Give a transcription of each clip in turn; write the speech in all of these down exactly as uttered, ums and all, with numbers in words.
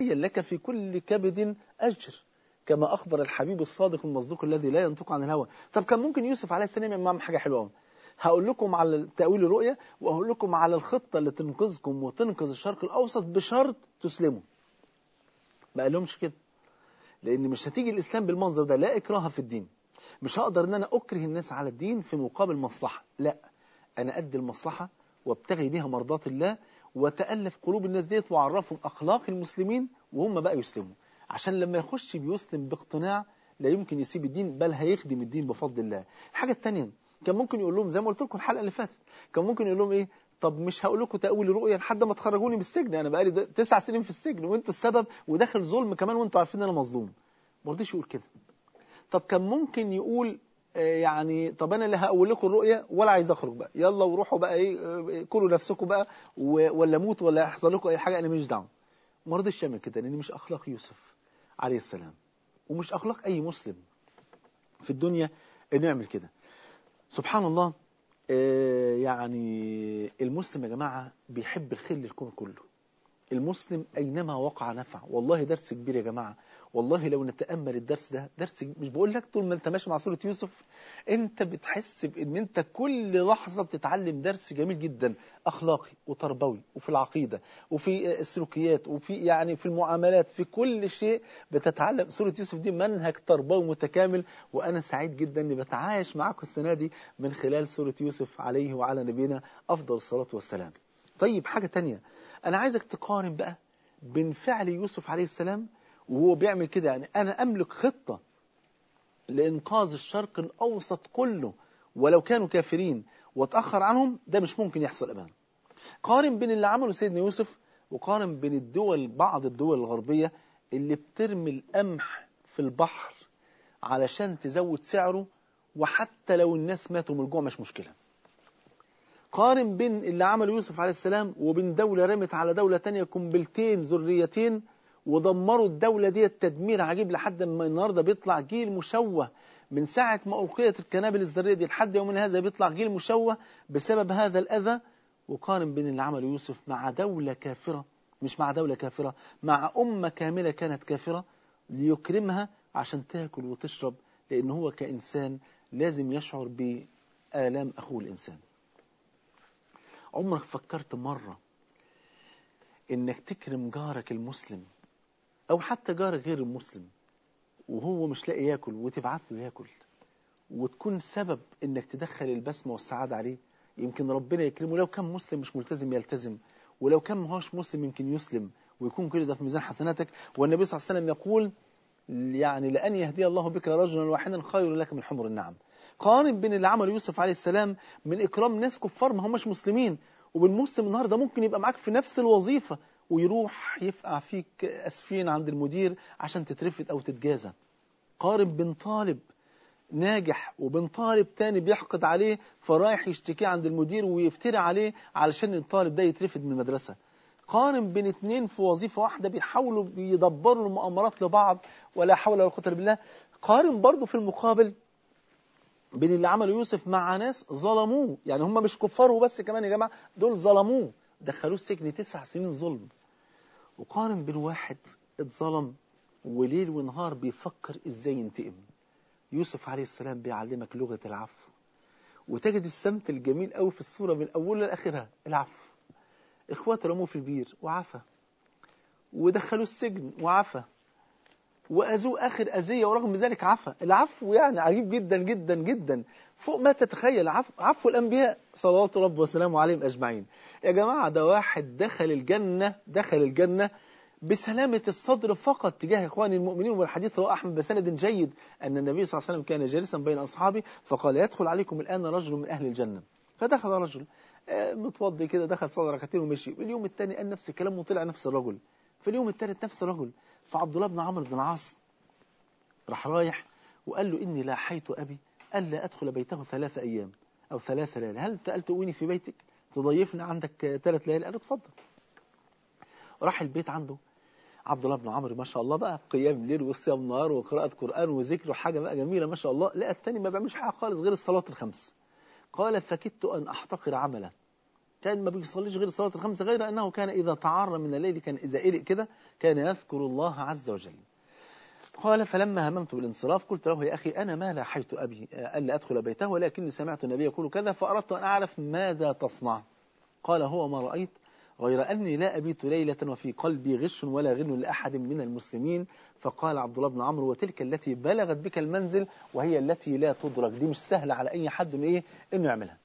لك في كل كبد أجر، كما أخبر الحبيب الصادق المصدوق الذي لا ينطق عن الهوى. طب كان ممكن يوسف عليه السلام يعمل معاهم حاجة حلوة. هقول لكم على تأويل الرؤية، وأقول لكم على الخطة اللي تنقذكم وتنقذ الشرق الأوسط بشرط تسلموا. ما قالهمش كده، لأن مش هتيجي الإسلام بالمنظر ده، لا إكراه في الدين. مش هقدر أن أنا أكره الناس على الدين في مقابل مصلحة، لا، أنا أدي المصلحة وابتغي بها مرضات الله، وتألف قلوب الناس ديت وأعرفهم أخلاق المسلمين وهم بقى يسلموا، عشان لما يخش بيسلم باقتناع لا يمكن يسيب الدين، بل هيخدم الدين بفضل الله. الحاجة الثانية، كان ممكن يقول لهم زي ما قلت لكم الحلقة اللي فاتت، كان ممكن يقول لهم إيه؟ طب مش هقول لكم تأويل رؤية لحد ما تخرجوني من السجن، أنا بقالي تسع سنين في السجن وأنتوا السبب، وداخل ظلم كمان وأنتوا عارفين أنا مظلوم. ما رضيش يقول كده. طب كان ممكن يقول يعني طب انا لا هقول لكم الرؤيه ولا عايز اخرج بقى، يلا وروحوا بقى ايه كلوا نفسكم بقى ولا موت ولا يحصل لكم اي حاجه، انا ماليش دعوه. ما رضيش يعمل كده، لان مش اخلاق يوسف عليه السلام، ومش اخلاق اي مسلم في الدنيا انه يعمل كده. سبحان الله. آه يعني المسلم يا جماعه بيحب الخير للكون كله. المسلم أينما وقع نفع. والله درس كبير يا جماعة، والله لو نتأمل الدرس ده درس، مش بقول لك طول ما انت ماشي مع سورة يوسف انت بتحس بان انت كل لحظة بتتعلم درس جميل جدا، اخلاقي وتربوي وفي العقيدة وفي السلوكيات وفي يعني في المعاملات، في كل شيء بتتعلم. سورة يوسف دي منهج تربوي متكامل، وانا سعيد جدا اني بتعايش معاكم السنة دي من خلال سورة يوسف عليه وعلى نبينا افضل الصلاة والسلام. طيب حاجة تانية، أنا عايزك تقارن بقى بين فعل يوسف عليه السلام وهو بيعمل كده. يعني أنا أملك خطة لإنقاذ الشرق الأوسط كله ولو كانوا كافرين واتأخر عنهم، ده مش ممكن يحصل أبدا. قارن بين اللي عمله سيدنا يوسف وقارن بين الدول، بعض الدول الغربية اللي بترمي القمح في البحر علشان تزود سعره، وحتى لو الناس ماتوا من الجوع مش مشكلة. قارن بين اللي عمله يوسف عليه السلام وبين دولة رمت على دولة تانية قنبلتين ذريتين ودمروا الدولة دي تدمير عجيب، لحد ما النهاردة بيطلع جيل مشوه من ساعة ما ألقيت القنابل الذرية دي لحد يومنا هذا، بيطلع جيل مشوه بسبب هذا الأذى. وقارن بين اللي عمله يوسف مع دولة كافرة، مش مع دولة كافرة، مع أمة كاملة كانت كافرة، ليكرمها عشان تاكل وتشرب، لأن هو كإنسان لازم يشعر بآلام أخوه الإنسان. عمرك فكرت مرة إنك تكرم جارك المسلم أو حتى جارك غير المسلم وهو مش لاقي ياكل وتبعت له ياكل، وتكون سبب إنك تدخل البسمة والسعادة عليه؟ يمكن ربنا يكرمه، لو كان مسلم مش ملتزم يلتزم، ولو كان ما هوش مسلم يمكن يسلم ويكون كل ده في ميزان حسناتك. والنبي صلى الله عليه وسلم يقول يعني لأن يهدي الله بك رجلا واحدا خير لك من حمر النعم. قارن بين اللي عمله يوسف عليه السلام من إكرام ناس كفار ما هماش مسلمين، وبالمسلم النهارده ممكن يبقى معاك في نفس الوظيفة ويروح يفقع فيك أسفين عند المدير عشان تترفد أو تتجازى. قارن بين طالب ناجح وبين طالب تاني بيحقد عليه فرايح يشتكي عند المدير ويفتري عليه علشان الطالب ده يترفد من المدرسة. قارن بين اتنين في وظيفة واحدة بيحاولوا بيدبروا المؤامرات لبعض ولا حول ولا قوة إلا بالله. قارن برضو في المقابل بين اللي عمله يوسف مع ناس ظلموه، يعني هم مش كفار وبس كمان يا جماعة، دول ظلموه دخلوه السجن تسع سنين ظلم. وقارن بين واحد اتظلم وليل ونهار بيفكر ازاي ينتقم. يوسف عليه السلام بيعلمك لغة العفو، وتجد السمت الجميل قوي في الصورة من أولها لآخرها، العفو. إخواته رموه في البير وعفى، ودخلوه السجن وعفى، وأذوه آخر أذية ورغم ذلك عفى. العفو يعني عجيب جدا جدا جدا فوق ما تتخيل. عفو, عفو الأنبياء صلوات رب وسلامه عليهم أجمعين. يا جماعة ده واحد دخل الجنة دخل الجنة بسلامة الصدر فقط تجاه إخوان المؤمنين. والحديث رواه أحمد بسند جيد أن النبي صلى الله عليه وسلم كان جالسا بين أصحابه فقال يدخل عليكم الآن رجل من أهل الجنة. فدخل رجل متوضي كده، دخل صلى ركعتين ومشي. اليوم الثاني قال نفس الكلام وطلع نفس الرجل. في اليوم الثالث نفس الرجل. فعبد الله بن عمرو بن العاص راح رايح وقال له إني لاحيت أبي ألا أدخل بيته ثلاث أيام أو ثلاث ليالي، هل سألت أويني في بيتك تضيفنا عندك ثلاث ليالي؟ قال اتفضل. راح البيت عنده عبد الله بن عمرو ما شاء الله بقى قيام ليل وصيام نهار وقراءة قرآن وذكر وحاجة بقى جميلة ما شاء الله. لقى التاني ما بيعملش حاجة خالص غير الصلاة الخمس. قال فكدت أن أحتقر عمله كان ما بيصليش غير الصلاة الخمسة، غير أنه كان إذا تعار من الليل، كان إذا قلق كده كان يذكر الله عز وجل. قال فلما هممت بالانصراف قلت له يا أخي أنا ما لاحيت أبي ألا أدخل بيته، ولكني سمعت النبي يقول كذا فأردت أن أعرف ماذا تصنع. قال هو ما رأيت غير أني لا أبيت ليلة وفي قلبي غش ولا غل لأحد من المسلمين. فقال عبد الله بن عمرو وتلك التي بلغت بك المنزل وهي التي لا تدرك، دي مش سهلة على أي حد من إيه إنه يعملها.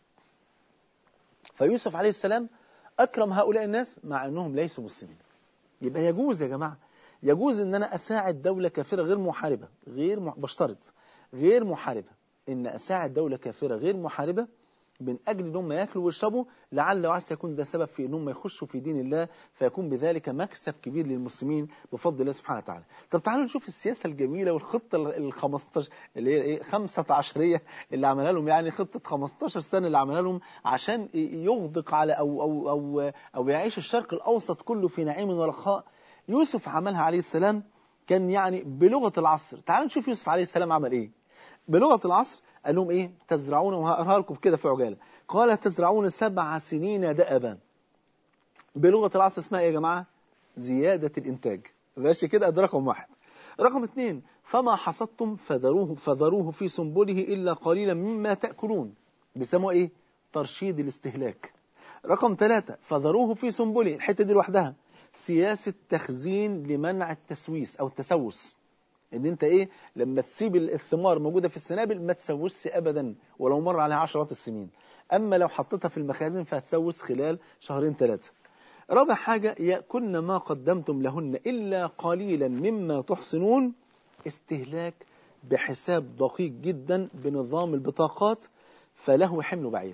فيوسف عليه السلام أكرم هؤلاء الناس مع أنهم ليسوا مسلمين. يبقى يجوز يا جماعة، يجوز أن أنا أساعد دولة كافرة غير محاربة، غير م... بشترط غير محاربة، إن أساعد دولة كافرة غير محاربة من أجل أنهم يأكلوا ويشربوا، لعل وعسى يكون ده سبب في أنهم يخشوا في دين الله، فيكون بذلك مكسب كبير للمسلمين بفضل الله سبحانه وتعالى. طب تعالوا نشوف السياسة الجميلة والخطة ال خمستاشر اللي هي إيه خمسة عشرية اللي عملها لهم، يعني خطة خمستاشر سنة اللي عملها لهم عشان يغدق على أو أو أو أو يعيش الشرق الأوسط كله في نعيم ورخاء. يوسف عملها عليه السلام كان يعني بلغة العصر. تعالوا نشوف يوسف عليه السلام عمل إيه بلغة العصر. قال لهم إيه؟ تزرعون، وهقراها لكم كده في عجالة. قال تزرعون سبع سنين دأبا. بلغة العصر اسمها إيه يا جماعة؟ زيادة الإنتاج. ماشي كده؟ ده رقم واحد. رقم اثنين فما حصدتم فذروه فذروه في سنبله إلا قليلا مما تأكلون. بيسموه إيه؟ ترشيد الاستهلاك. رقم ثلاثة فذروه في سنبله، الحتة دي لوحدها سياسة تخزين لمنع التسويس أو التسوس. ان انت ايه لما تسيب الثمار موجودة في السنابل ما تسوسش ابدا ولو مر عليها عشرات السنين، اما لو حطيتها في المخازن فهتسوس خلال شهرين ثلاثة. رابع حاجة يأكلن ما قدمتم لهن إلا قليلا مما تحصنون. استهلاك بحساب دقيق جدا بنظام البطاقات، فله حمل بعير.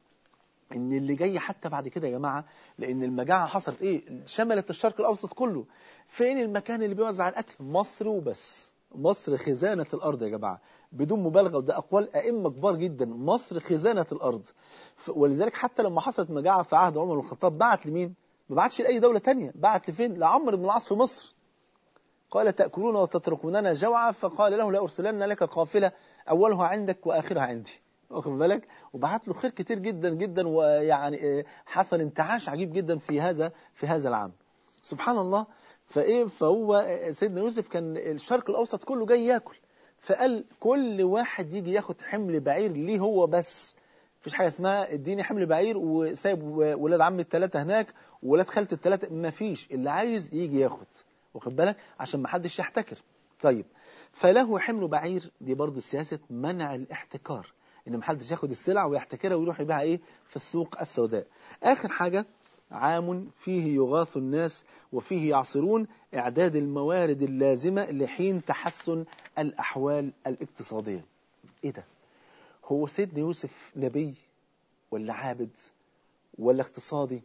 ان اللي جاي حتى بعد كده يا جماعة، لان المجاعة حصلت ايه شملت الشرق الاوسط كله. فين المكان اللي بيوزع الاكل؟ مصر وبس. مصر خزانة الارض يا جماعة بدون مبالغة، وده اقوال ائمة كبار جدا. مصر خزانة الارض. ولذلك حتى لما حصلت مجاعة في عهد عمر بن الخطاب بعت لمين؟ ما بعتش لاي دولة تانية، بعت لفين؟ لعمرو بن العاص في مصر. قال تأكلون وتتركوننا جوعا، فقال له لأرسلن لك قافلة أولها عندك وآخرها عندي. واخد بالك؟ وبعت له خير كتير جدا جدا، ويعني حصل انتعاش عجيب جدا في هذا في هذا العام. سبحان الله. فايه فهو سيدنا يوسف كان الشرق الاوسط كله جاي ياكل، فقال كل واحد يجي ياخد حمل بعير ليه هو بس. مفيش حاجه اسمها اديني حمل بعير وسايب ولاد عمي الثلاثه هناك وولاد خالتي الثلاثه، مفيش. اللي عايز يجي ياخد، واخد بالك؟ عشان ما حدش يحتكر. طيب فله حمل بعير، دي برضو سياسه منع الاحتكار، ان محدش ياخد السلع ويحتكرها ويروح يبيعها ايه في السوق السوداء. اخر حاجة عام فيه يغاث الناس وفيه يعصرون، اعداد الموارد اللازمة لحين تحسن الاحوال الاقتصادية. ايه ده؟ هو سيدنا يوسف نبي ولا عابد ولا اقتصادي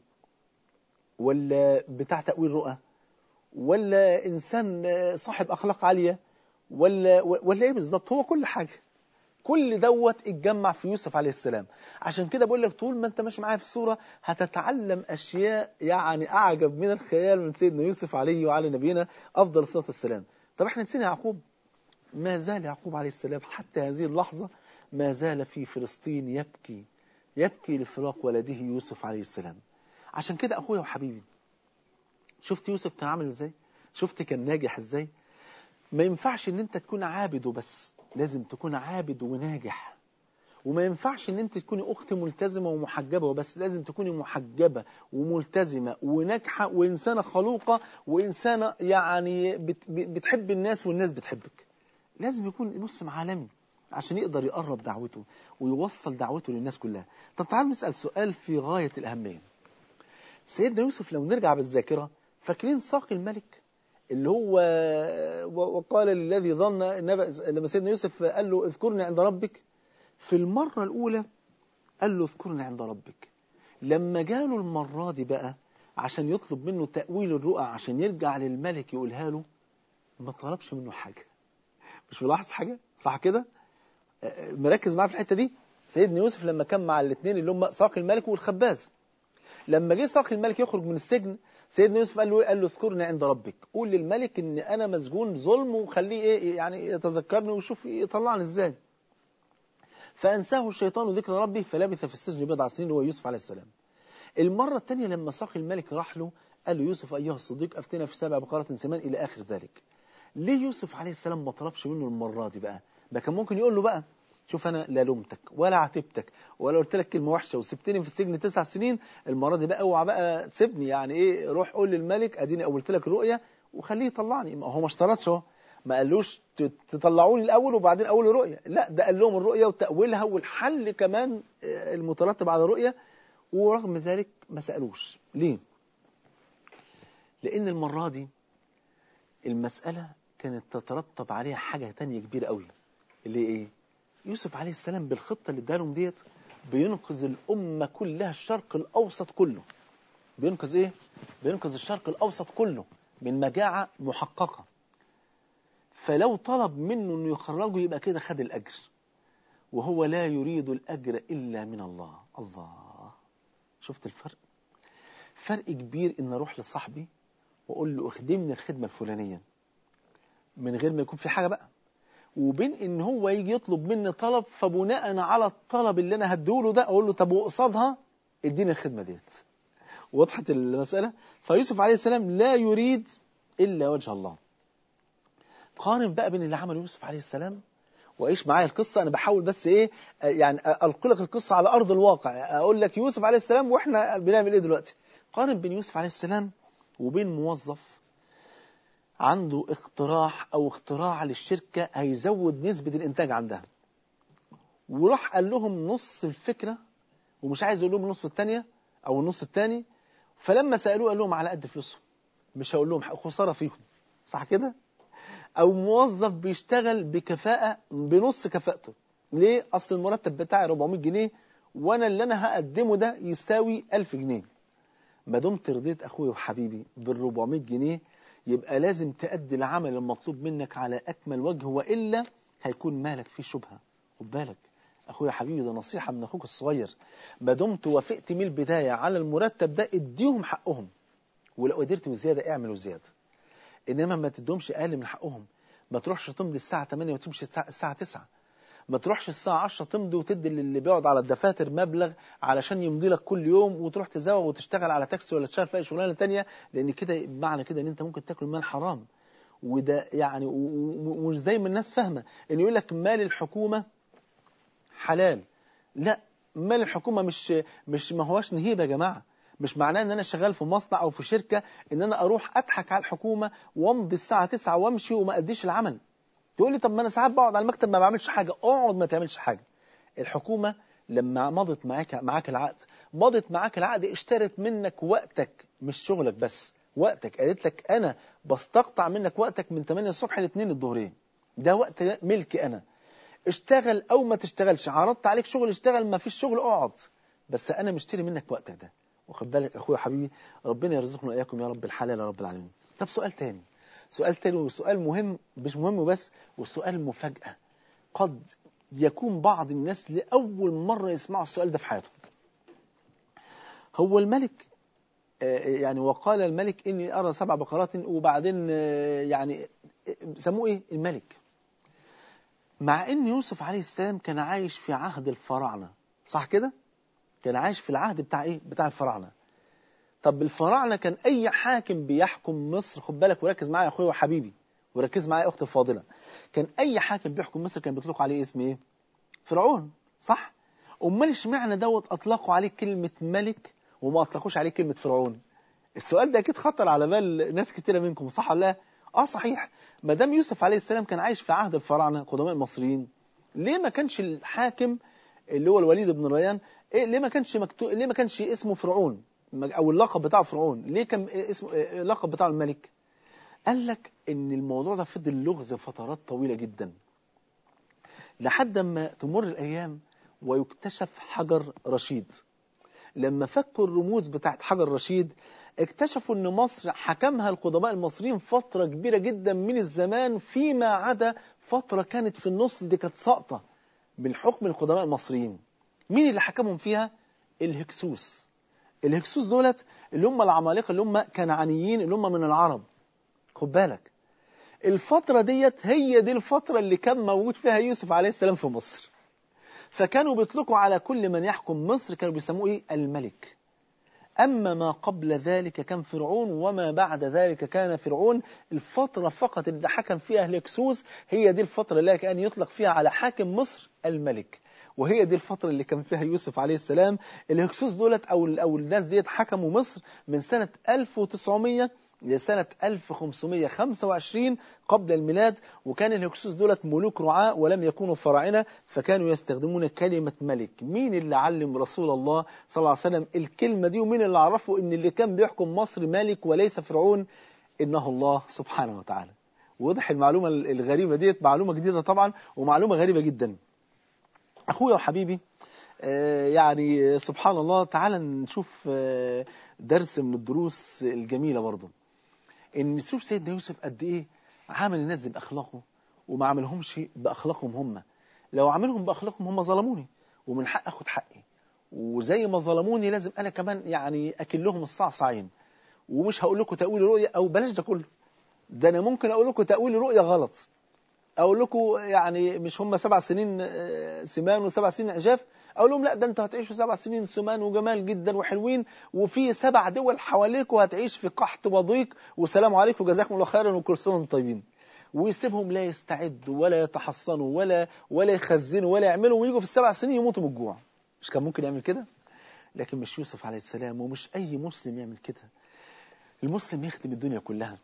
ولا بتاع تأويل رؤى ولا انسان صاحب اخلاق عالية ولا ولا ايه بالظبط؟ هو كل حاجة. كل دوت اتجمع في يوسف عليه السلام. عشان كده بقول لك طول ما انت ماشي معايا في الصورة هتتعلم اشياء يعني اعجب من الخيال من سيدنا يوسف عليه وعلى نبينا افضل الصلاة والسلام. طب احنا نسينا يعقوب. ما زال يعقوب عليه السلام حتى هذه اللحظة ما زال في فلسطين يبكي يبكي لفراق ولده يوسف عليه السلام. عشان كده اخويا وحبيبي، شفت يوسف كان عامل ازاي؟ شفت كان ناجح ازاي؟ ما ينفعش ان انت تكون عابد وبس، لازم تكون عابد وناجح. وما ينفعش ان انت تكوني اخت ملتزمة ومحجبة وبس، لازم تكوني محجبة وملتزمة وناجحة وانسانة خلوقة وانسانة يعني بتحب الناس والناس بتحبك. لازم يكون مسلم عالمي عشان يقدر يقرب دعوته ويوصل دعوته للناس كلها. طب تعالوا نسأل سؤال في غاية الأهمية. سيدنا يوسف لو نرجع بالذاكرة، فاكرين ساقي الملك اللي هو وقال للذي ظن لما سيدنا يوسف قال له اذكرني عند ربك، في المرة الأولى قال له اذكرني عند ربك. لما جاله المرة دي بقى عشان يطلب منه تأويل الرؤى عشان يرجع للملك يقولها له، ما طلبش منه حاجة. مش ملاحظ حاجة؟ صح كده؟ مركز معاه في الحتة دي. سيدنا يوسف لما كان مع الاثنين اللي هم ساقي الملك والخباز، لما جه ساقي الملك يخرج من السجن، سيدنا يوسف قال له ايه؟ قال له اذكرني عند ربك، قول للملك ان انا مسجون ظلم وخليه ايه يعني يتذكرني ويشوف يطلعني ازاي. فانساه الشيطان ذكر ربه فلبث في السجن بضع سنين، هو يوسف عليه السلام. المرة الثانية لما ساقي الملك راح له قال له يوسف أيها الصديق أفتنا في سبع بقرات سمان إلى آخر ذلك. ليه يوسف عليه السلام ما طلبش منه المرة دي بقى؟ ده كان ممكن يقول له بقى شوف أنا لا لومتك ولا عاتبتك ولا قلت لك كلمة وحشة وسبتني في السجن تسع سنين، المرة دي بقى اوعى بقى سيبني، يعني إيه، روح قول للملك أديني قولت لك الرؤية وخليه يطلعني. ما هو ما اشترطش، هو ما قالوش تطلعوني الأول وبعدين أول الرؤية، لا ده قال لهم الرؤية وتأويلها والحل كمان المترتب على الرؤية، ورغم ذلك ما سألوش. ليه؟ لأن المرة دي المسألة كانت تترتب عليها حاجة تانية كبيرة قوي، اللي إيه؟ يوسف عليه السلام بالخطة اللي ادالهم ديت بينقذ الأمة كلها، الشرق الأوسط كله. بينقذ إيه؟ بينقذ الشرق الأوسط كله من مجاعة محققة. فلو طلب منه إنه يخرجه يبقى كده خد الأجر، وهو لا يريد الأجر إلا من الله. الله، شفت الفرق؟ فرق كبير إن أروح لصاحبي وأقول له اخدمني الخدمة الفلانية من غير ما يكون في حاجة بقى، وبين إن هو يجي يطلب مني طلب فبناء على الطلب اللي أنا هديله ده أقول له طب وقصادها اديني الخدمة ديت. وضحت المسألة؟ فيوسف عليه السلام لا يريد إلا وجه الله. قارن بقى بين اللي عمله يوسف عليه السلام وعيش معايا القصة. أنا بحاول بس إيه يعني ألقي لك القصة على أرض الواقع، أقول لك يوسف عليه السلام وإحنا بنعمل إيه دلوقتي. قارن بين يوسف عليه السلام وبين موظف عنده اقتراح أو اختراع للشركة هيزود نسبة الإنتاج عندها، وراح قال لهم نص الفكرة ومش عايز يقول لهم النص الثانية أو النص الثاني، فلما سألوه قال لهم على قد فلوسهم، مش هقول لهم خسارة فيهم، صح كده؟ أو موظف بيشتغل بكفاءة بنص كفاءته. ليه؟ أصل المرتب بتاعي أربعمائة جنيه وأنا اللي أنا هقدمه ده يساوي ألف جنيه. ما دمت رضيت أخوي وحبيبي بالربعمائة جنيه يبقى لازم تأدي العمل المطلوب منك على أكمل وجه، وإلا هيكون مالك فيه شبهة. خد بالك أخوي حبيبي، ده نصيحة من أخوك الصغير، ما دمت وافقت من البداية على المرتب ده اديهم حقهم، ولو قدرت بزيادة اعملوا زيادة، إنما ما تدومش أقل من حقهم. ما تروحش تمضي الساعة ثمانية وتمشي الساعة تسعة، ما تروحش الساعة عشرة تمضي وتدي اللي بيقعد على الدفاتر مبلغ علشان يمضي لك كل يوم وتروح تزوغ وتشتغل على تاكسي ولا تشتغل في أي شغلانة تانية، لأن كده معنى كده إن أنت ممكن تاكل مال حرام. وده يعني ومش زي ما الناس فاهمة إن يقول لك مال الحكومة حلال. لا، مال الحكومة مش مش ما هوش نهيب يا جماعة. مش معناه ان انا شغال في مصنع او في شركة ان انا اروح اضحك على الحكومة وامضي الساعة تسعة وامشي وما اديش العمل. تقول لي طب ما انا ساعات بقعد على المكتب ما بعملش حاجة. اقعد ما تعملش حاجة. الحكومة لما مضت معاك معاك العقد مضت معاك العقد اشترت منك وقتك، مش شغلك بس، وقتك. قالت لك انا بستقطع منك وقتك من ثمانية الصبح ل اتنين الظهرين، ده وقت ملكي انا. اشتغل او ما تشتغلش، عرضت عليك شغل اشتغل، ما فيش شغل اقعد، بس انا مشتري منك وقتك ده. واخد بالك اخويا حبيبي، ربنا يرزقنا واياكم يا رب الحلال يا رب العالمين. طب سؤال تاني، سؤال تاني وسؤال مهم، مش مهم بس، والسؤال مفاجأة. قد يكون بعض الناس لأول مرة يسمعوا السؤال ده في حياتهم. هو الملك يعني وقال الملك إني أرى سبع بقرات، وبعدين يعني سموه إيه الملك، مع إن يوسف عليه السلام كان عايش في عهد الفراعنة، صح كده؟ كان عايش في العهد بتاع إيه؟ بتاع الفراعنة. طب الفراعنة كان أي حاكم بيحكم مصر، خد بالك وركز معايا يا أخويا وحبيبي وركز معايا يا أختي الفاضلة، كان أي حاكم بيحكم مصر كان بيطلق عليه اسم إيه؟ فرعون، صح؟ أمال اشمعنى دوت أطلقوا عليه كلمة ملك وما أطلقوش عليه كلمة فرعون؟ السؤال ده أكيد خطر على بال ناس كتيرة منكم، صح ولا لا؟ آه صحيح. ما دام يوسف عليه السلام كان عايش في عهد الفراعنة قدماء المصريين، ليه ما كانش الحاكم اللي هو الوليد بن ريان إيه ليه ما كانش مكتوب، ليه ما كانش اسمه فرعون أو اللقب بتاعه فرعون؟ ليه كان اسمه اللقب بتاعه الملك؟ قال لك إن الموضوع ده فضل لغز فترات طويلة جدا، لحد ما تمر الأيام ويكتشف حجر رشيد. لما فكوا الرموز بتاعت حجر رشيد اكتشفوا ان مصر حكمها القدماء المصريين فترة كبيرة جدا من الزمان، فيما عدا فترة كانت في النص دي كانت ساقطة بالحكم القدماء المصريين. مين اللي حكمهم فيها؟ الهكسوس. الهكسوس دولت اللي هم العمالقة اللي هم كنعانيين اللي هم من العرب. خد بالك الفترة ديت هي دي الفترة اللي كان موجود فيها يوسف عليه السلام في مصر، فكانوا بيطلقوا على كل من يحكم مصر كانوا بيسموه ايه؟ الملك. أما ما قبل ذلك كان فرعون، وما بعد ذلك كان فرعون. الفترة فقط اللي حكم فيها الهكسوس هي دي الفترة اللي كان يطلق فيها على حاكم مصر الملك، وهي دي الفترة اللي كان فيها يوسف عليه السلام. الهكسوس دولت أو, أو الناس ديت حكموا مصر من سنة ألف وتسعمية لسنة ألف وخمسمية وخمسة وعشرين قبل الميلاد. وكان الهكسوس دولت ملوك رعاة ولم يكونوا فراعنة، فكانوا يستخدمون كلمة ملك. مين اللي علم رسول الله صلى الله عليه وسلم الكلمة دي؟ ومين اللي عرفه ان اللي كان بيحكم مصر ملك وليس فرعون؟ إنه الله سبحانه وتعالى. وضح المعلومة الغريبة ديت، معلومة جديدة طبعا ومعلومة غريبة جدا. أخويا وحبيبي، آه يعني سبحان الله، تعالى نشوف آه درس من الدروس الجميلة برضو، ان نشوف سيدنا يوسف قد ايه عامل الناس دي باخلاقه وما عملهمش باخلاقهم هم. لو عملهم باخلاقهم هم ظلموني، ومن حق اخد حقي، وزي ما ظلموني لازم انا كمان يعني اكل لهم الصعصعين. ومش هقول لكم تاويل رؤيه، او بلاش ده كله، ده انا ممكن اقول لكم تاويل رؤيه غلط. اقول لكم يعني مش هم سبع سنين سمان وسبع سنين عجاف، اقول لهم لا، ده انتوا هتعيشوا سبع سنين سمان وجمال جدا وحلوين، وفي سبع دول حواليكم هتعيش في قحط وضيق، وسلام عليكم وجزاكم الله خيرا وكل سنه وانتم طيبين. ويسيبهم لا يستعدوا ولا يتحصنوا ولا ولا يخزنوا ولا يعملوا، ويجوا في السبع سنين يموتوا من الجوع. مش كان ممكن يعمل كده؟ لكن مش يوسف عليه السلام، ومش اي مسلم يعمل كده. المسلم يخدم الدنيا كلها.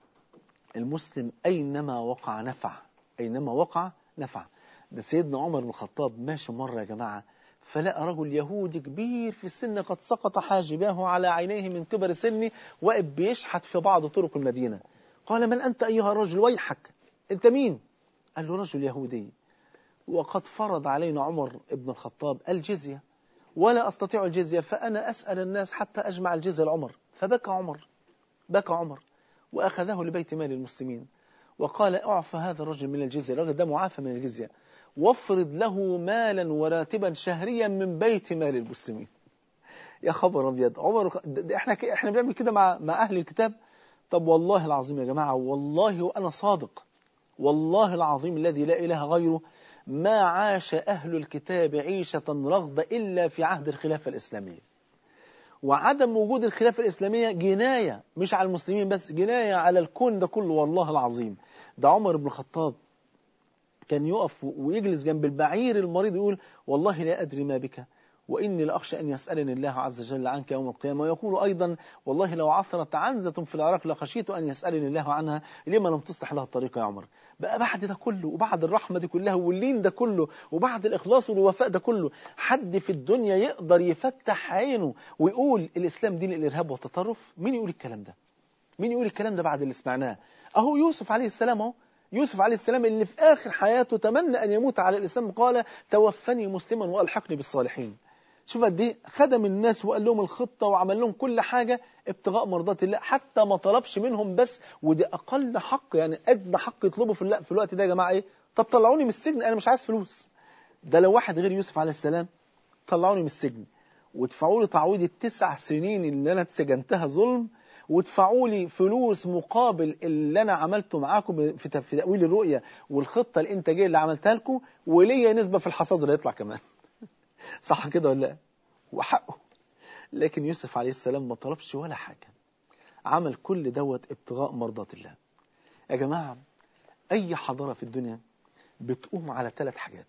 المسلم اينما وقع نفع، أينما وقع نفع. ده سيدنا عمر بن الخطاب ماشي مرة يا جماعة، فلقى رجل يهودي كبير في السن قد سقط حاجباه على عينيه من كبر سنه، واقف بيشحت في بعض طرق المدينة. قال: من أنت أيها الرجل؟ ويحك، أنت مين؟ قال له: رجل يهودي، وقد فرض علينا عمر بن الخطاب الجزية، ولا أستطيع الجزية، فأنا أسأل الناس حتى أجمع الجزية لعمر. فبكى عمر، بكى عمر وأخذه لبيت مال المسلمين، وقال: اعفى هذا الرجل من الجزية، الرجل ده معافى من الجزية، وافرض له مالا وراتبا شهريا من بيت مال المسلمين. يا خبر ابيض، عمر احنا احنا بنعمل كده مع مع اهل الكتاب. طب والله العظيم يا جماعه، والله وانا صادق، والله العظيم الذي لا اله غيره، ما عاش اهل الكتاب عيشه رغده الا في عهد الخلافه الاسلاميه. وعدم وجود الخلافة الإسلامية جناية مش على المسلمين بس، جناية على الكون ده كله. والله العظيم، ده عمر بن الخطاب كان يقف ويجلس جنب البعير المريض يقول: والله لا أدري ما بك، وإني لأخشى أن يسألني الله عز وجل عنك يوم القيامة. ويقول أيضا: والله لو عثرت عنزة في العراق لخشيت أن يسألني الله عنها، لما لم تصلح لها الطريق يا عمر. بقى بعد ده كله، وبعد الرحمة دي كلها واللين ده كله، وبعد الإخلاص والوفاء ده كله، حد في الدنيا يقدر يفتح عينه ويقول الإسلام دين الإرهاب والتطرف؟ مين يقول الكلام ده؟ مين يقول الكلام ده بعد اللي سمعناه؟ أهو يوسف عليه السلام، أهو يوسف عليه السلام اللي في آخر حياته تمنى أن يموت على الإسلام، قال: توفني مسلما وألحقني بالصالحين. شوف قد ايه خدم الناس وقال لهم الخطة وعمل لهم كل حاجة ابتغاء مرضات الله، حتى ما طلبش منهم بس، ودي أقل حق، يعني أدنى حق يطلبه في, في الوقت ده يا جماعة إيه؟ طب طلعوني من السجن، أنا مش عايز فلوس. ده لو واحد غير يوسف عليه السلام: طلعوني من السجن وادفعوا لي تعويض التسع سنين اللي أنا اتسجنتها ظلم، وادفعوا لي فلوس مقابل اللي أنا عملته معاكم في تأويل الرؤية والخطة الإنتاجية اللي عملتها لكم، وليا نسبة في الحصاد اللي يطلع كمان. صح كده ولا لا؟ وحقه. لكن يوسف عليه السلام ما طلبش ولا حاجة، عمل كل دوت ابتغاء مرضات الله. يا جماعة، أي حضارة في الدنيا بتقوم على ثلاث حاجات.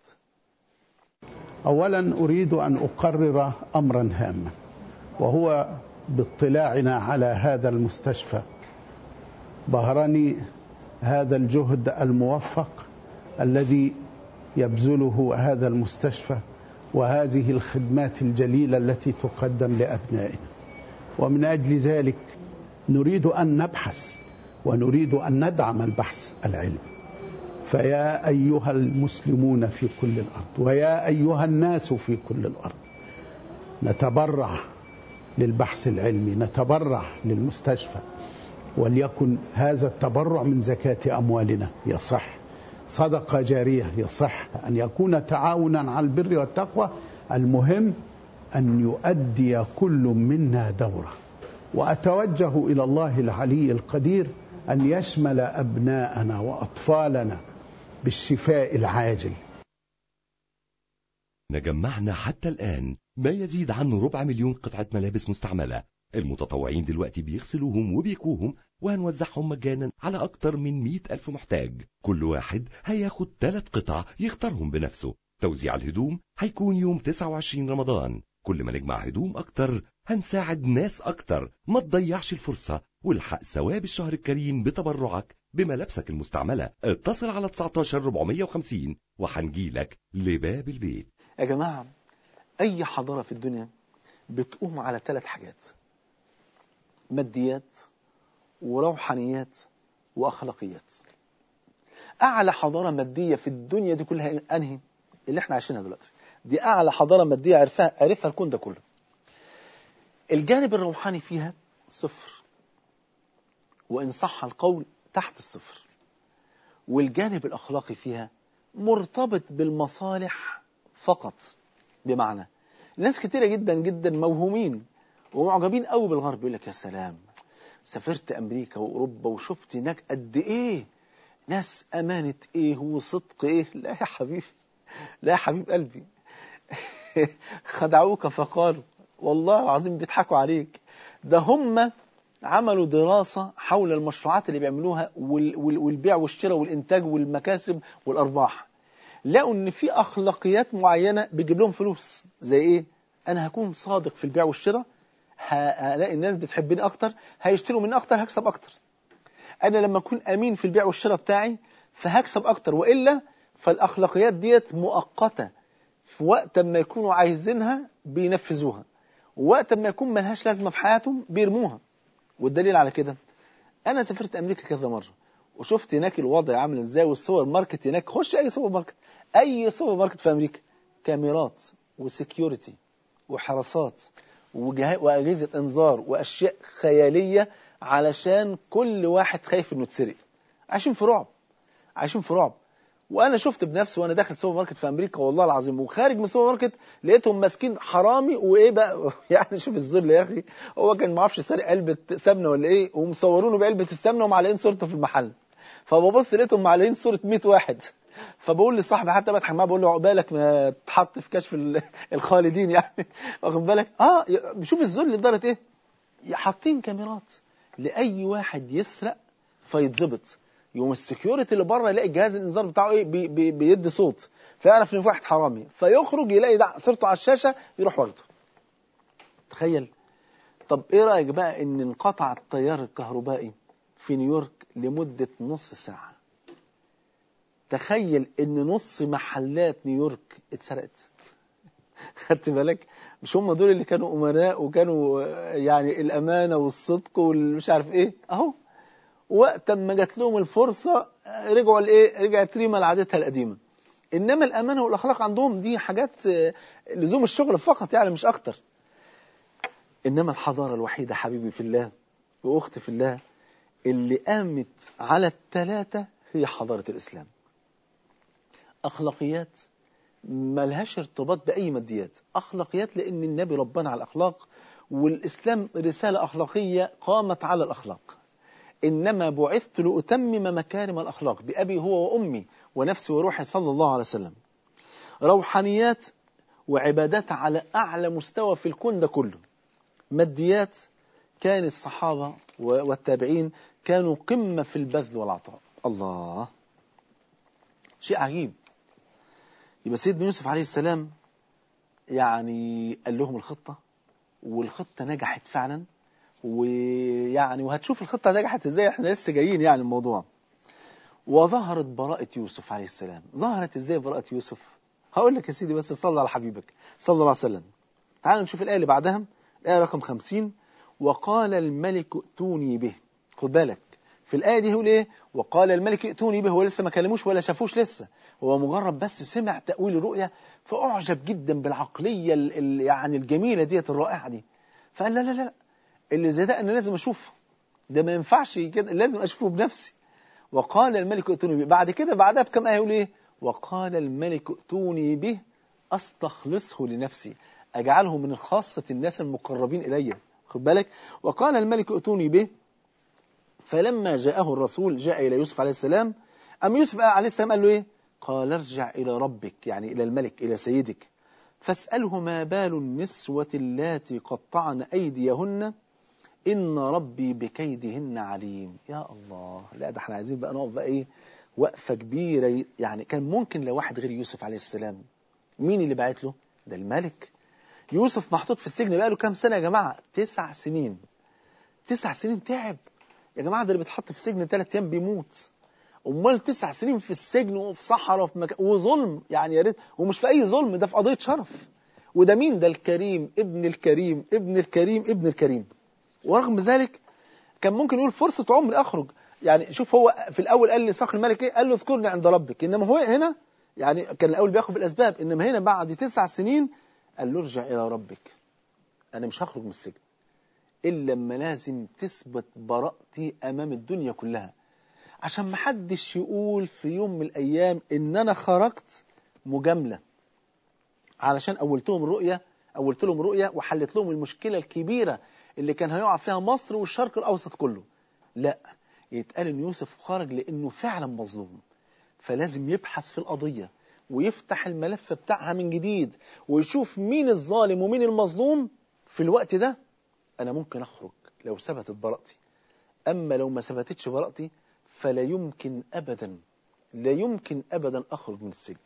أولا أريد أن أقرر أمرا هاما، وهو باطلاعنا على هذا المستشفى بهرني هذا الجهد الموفق الذي يبذله هذا المستشفى وهذه الخدمات الجليلة التي تقدم لأبنائنا. ومن أجل ذلك نريد أن نبحث ونريد أن ندعم البحث العلمي. فيا أيها المسلمون في كل الأرض، ويا أيها الناس في كل الأرض، نتبرع للبحث العلمي، نتبرع للمستشفى، وليكن هذا التبرع من زكاة أموالنا، يصح صدقة جارية، يصح أن يكون تعاونا على البر والتقوى. المهم أن يؤدي كل منا دوره. وأتوجه إلى الله العلي القدير أن يشمل أبناءنا وأطفالنا بالشفاء العاجل. نجمعنا حتى الآن ما يزيد عن ربع مليون قطعة ملابس مستعملة المتطوعين دلوقتي بيغسلوهم وبيكوهم، وهنوزعهم مجانا على أكتر من مئة ألف محتاج. كل واحد هياخد ثلاث قطع يختارهم بنفسه. توزيع الهدوم هيكون يوم تسعة وعشرين رمضان. كل ما نجمع هدوم أكتر هنساعد ناس أكتر. ما تضيعش الفرصة والحق ثواب الشهر الكريم بتبرعك بملابسك المستعملة. اتصل على تسعتاشر أربعمية وخمسين وحنجيلك لباب البيت. يا جماعة، أي حضارة في الدنيا بتقوم على ثلاث حاجات: ماديات وروحانيات وأخلاقيات. أعلى حضارة مادية في الدنيا دي كلها أنهي؟ اللي احنا عايشينها دلوقتي. دي أعلى حضارة مادية عرفها عرفها الكون ده كله. الجانب الروحاني فيها صفر، وإن صح القول تحت الصفر. والجانب الأخلاقي فيها مرتبط بالمصالح فقط. بمعنى ناس كتيرة جدا جدا موهومين ومعجبين قوي بالغرب، يقول لك يا سلام، سافرت أمريكا وأوروبا وشفت هناك قد إيه ناس أمانة إيه وصدق إيه. لا يا حبيبي، لا يا حبيب قلبي، خدعوك فقالوا، والله العظيم بيضحكوا عليك. ده هم عملوا دراسة حول المشروعات اللي بيعملوها والبيع والشراء والإنتاج والمكاسب والأرباح. لقوا إن في أخلاقيات معينة بيجيب لهم فلوس. زي إيه؟ أنا هكون صادق في البيع والشراء، هلاقي الناس بتحبني أكتر، هيشتروا مني أكتر، هكسب أكتر. أنا لما أكون أمين في البيع والشراء بتاعي فهكسب أكتر. وإلا فالأخلاقيات ديت مؤقتة، في وقت ما يكونوا عايزينها بينفذوها، ووقت ما يكون ملهاش لازمة في حياتهم بيرموها. والدليل على كده، أنا سافرت أمريكا كذا مرة وشفت هناك الوضع عامل إزاي. والسوبر ماركت هناك، خش أي سوبر ماركت، أي سوبر ماركت في أمريكا، كاميرات وسيكيورتي وحراسات وأجهزة إنذار وأشياء خيالية، علشان كل واحد خايف إنه يتسرق. عايشين في رعب، عايشين في رعب. وانا شفت بنفسي وانا داخل سوبر ماركت في امريكا والله العظيم، وخارج من السوبر ماركت لقيتهم ماسكين حرامي وايه بقى يعني شوف الذل يا اخي. هو كان ما عرفش سارق علبه سمنه ولا ايه، ومصورونه بعلبه السمنه ومعلقين صورته في المحل. فببص لقيتهم معلقين صوره مية واحد. فبقول لصاحبي حتى بضحك معاه، بقول له عقبالك ما تحط في كشف الخالدين يعني، واخد بالك؟ اه شوف الذل لدرجه ايه. حاطين كاميرات لاي واحد يسرق فيتظبط. يوم السكيورتي اللي بره يلاقي جهاز الانذار بتاعه ايه، بي بي بيدي صوت، فيعرف ان في واحد حرامي، فيخرج يلاقي ده صورته على الشاشه يروح واخده. تخيل. طب ايه رايك بقى ان انقطع التيار الكهربائي في نيويورك لمده نص ساعه؟ تخيل ان نص محلات نيويورك اتسرقت. خدت بالك؟ مش هم دول اللي كانوا امناء وكانوا يعني الامانه والصدق والمش عارف ايه؟ اهو وقت ما جات لهم الفرصة رجعوا لإيه؟ رجعت ريما لعادتها القديمة. إنما الأمانة والأخلاق عندهم دي حاجات لزوم الشغل فقط يعني، مش أكتر. إنما الحضارة الوحيدة حبيبي في الله وأختي في الله اللي قامت على الثلاثة هي حضارة الإسلام. أخلاقيات ملهاش ارتباط بأي ماديات، أخلاقيات لأن النبي ربنا على الأخلاق، والإسلام رسالة أخلاقية قامت على الأخلاق. إنما بعثت لأتمم مكارم الأخلاق بأبي هو وأمي ونفسي وروحي صلى الله عليه وسلم. روحانيات وعبادات على أعلى مستوى في الكون ده كله. ماديات، كان الصحابة والتابعين كانوا قمة في البذل والعطاء. الله، شيء عجيب. يبقى سيدنا يوسف عليه السلام يعني قال لهم الخطة، والخطة نجحت فعلا. ويعني وهتشوف الخطة نجحت ازاي، احنا لسه جايين يعني الموضوع. وظهرت براءة يوسف عليه السلام. ظهرت ازاي براءة يوسف؟ هقول لك يا سيدي، بس صلى على حبيبك صلى الله عليه وسلم. تعالوا نشوف الآية اللي بعدها، الآية رقم خمسين. وقال الملك ائتوني به. خد بالك في الآية دي هو ايه؟ وقال الملك ائتوني به. هو لسه ما كلموش ولا شافوش لسه، هو مجرد بس سمع تأويل الرؤيا فأعجب جدا بالعقلية يعني الجميلة ديت الرائعة دي، فقال لا لا لا، اللي زي ده أنا لازم أشوفه، ده ما ينفعش كده، لازم أشوفه بنفسي. وقال الملك ائتوني به. بعد كده بعدها بكم آية يقول إيه؟ وقال الملك ائتوني به أستخلصه لنفسي، أجعله من خاصة الناس المقربين إلي. خد بالك. وقال الملك ائتوني به فلما جاءه الرسول جاء إلى يوسف عليه السلام. أم يوسف عليه السلام قال له إيه؟ قال ارجع إلى ربك، يعني إلى الملك إلى سيدك، فاسأله ما بال النسوة اللاتي قطعن أيديهن إن ربي بكيدهن عليم. يا الله، لا ده احنا عايزين بقى نقف بقى إيه وقفة كبيرة. يعني كان ممكن لو واحد غير يوسف عليه السلام، مين اللي بعت له؟ ده الملك. يوسف محطوط في السجن بقى له كام سنة يا جماعة؟ تسع سنين. تسع سنين تعب يا جماعة، ده اللي بيتحط في سجن ثلاث أيام بيموت. أمال تسع سنين في السجن وفي صحراء وفي مكان وظلم، يعني يا ريت، ومش في أي ظلم، ده في قضية شرف. وده مين؟ ده الكريم ابن الكريم ابن الكريم ابن الكريم. ورغم ذلك كان ممكن يقول فرصة عمر أخرج. يعني شوف، هو في الأول قال لصقر الملك إيه؟ قال له اذكرني عند ربك. إنما هو هنا يعني كان الأول بياخد بالأسباب، إنما هنا بعد تسع سنين قال له ارجع إلى ربك، أنا مش هخرج من السجن إلا لما لازم تثبت براءتي أمام الدنيا كلها، عشان ما حدش يقول في يوم من الأيام إن أنا خرجت مجاملة، علشان أولت لهم الرؤية أولت لهم الرؤية وحلت لهم المشكلة الكبيرة اللي كان هيقع فيها مصر والشرق الأوسط كله. لا، يتقال إن يوسف خرج لأنه فعلا مظلوم، فلازم يبحث في القضية ويفتح الملف بتاعها من جديد ويشوف مين الظالم ومين المظلوم. في الوقت ده أنا ممكن أخرج لو ثبتت براءتي، أما لو ما ثبتتش براءتي فلا يمكن أبدا لا يمكن أبدا أخرج من السجن.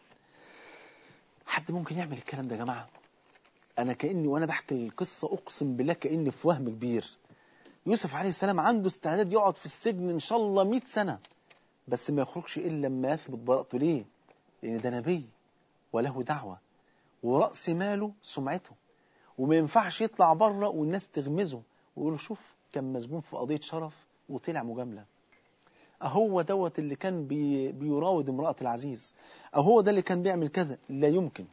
حد ممكن يعمل الكلام ده يا جماعة؟ أنا كأني وأنا بحكي القصة أقسم بالله كأني في وهم كبير. يوسف عليه السلام عنده استعداد يقعد في السجن إن شاء الله مئة سنة، بس ما يخرجش إلا لما يثبت براءته. ليه؟ لأن ده نبي وله دعوة ورأس ماله سمعته، وما ينفعش يطلع بره والناس تغمزه ويقولوا شوف كان مسجون في قضية شرف وطلع مجاملة. أهو دوت اللي كان بي بيراود امرأة العزيز، أهو ده اللي كان بيعمل كذا. لا يمكن.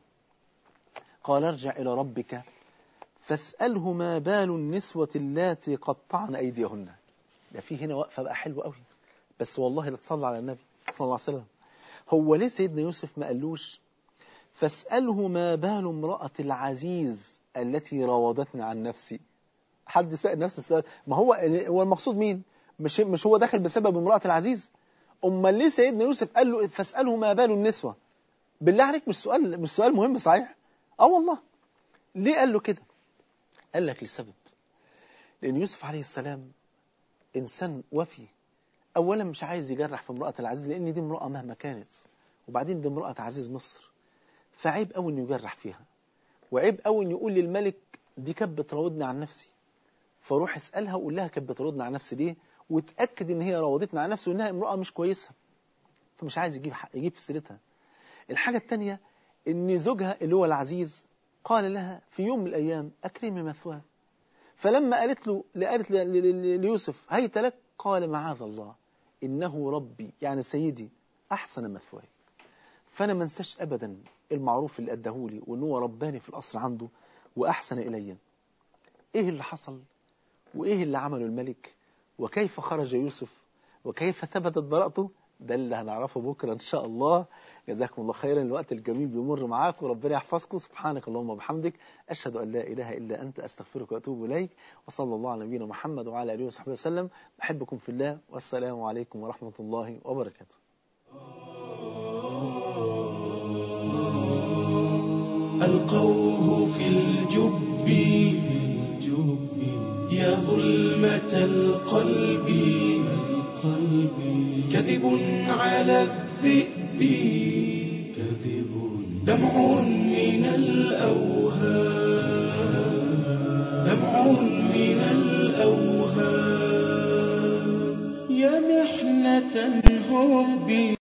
قال ارجع إلى ربك فاسأله ما بال النسوة اللاتي قطعن أيديهن. ده فيه هنا وقفة بقى حلوة قوي، بس والله لا تصلى على النبي صلى الله عليه وسلم. هو ليه سيدنا يوسف ما قالوش فاسأله ما بال امرأة العزيز التي راودتني عن نفسي؟ حد سأل نفس السؤال. ما هو هو المقصود مين؟ مش مش هو داخل بسبب امرأة العزيز؟ أمال ليه سيدنا يوسف قال له فاسأله ما بال النسوة؟ بالله عليك، مش سؤال مش سؤال مهم صحيح؟ اه والله. ليه قال له كده؟ قال لك لسبب. لأن يوسف عليه السلام إنسان وفي. أولا مش عايز يجرح في امرأة العزيز لأن دي امرأة مهما كانت، وبعدين دي امرأة عزيز مصر، فعيب أوي إنه يجرح فيها، وعيب أوي إنه يقول للملك دي كانت بتراودني عن نفسي، فروح اسألها وقول لها كانت بتراودني عن نفسي ليه، وتأكد إن هي راودتني عن نفسي وإنها امرأة مش كويسة، فمش عايز يجيب حق يجيب في سيرتها. الحاجة الثانية إن زوجها اللي هو العزيز قال لها في يوم من الأيام أكرمي مثواه، فلما قالت له قالت ليوسف هيت لك قال معاذ الله إنه ربي يعني سيدي أحسن مثواي. فأنا ما انساش أبدا المعروف اللي أدهولي وإن هو رباني في القصر عنده وأحسن إلي. إيه اللي حصل وإيه اللي عمله الملك وكيف خرج يوسف وكيف ثبتت براءته؟ ده اللي هنعرفه بكرة إن شاء الله. جزاكم الله خيرا، الوقت الجميل بيمر معاكم، وربنا يحفظكم. سبحانك اللهم وبحمدك، أشهد أن لا إله إلا أنت، أستغفرك وأتوب إليك، وصلى الله على نبينا محمد وعلى آله وصحبه وسلم. بحبكم في الله، والسلام عليكم ورحمة الله وبركاته. ألقوه في الجب يا ظلمة القلب، كذب على الذئب، دمع من الأوهام، دمع من الأوهام، يا محنة هبي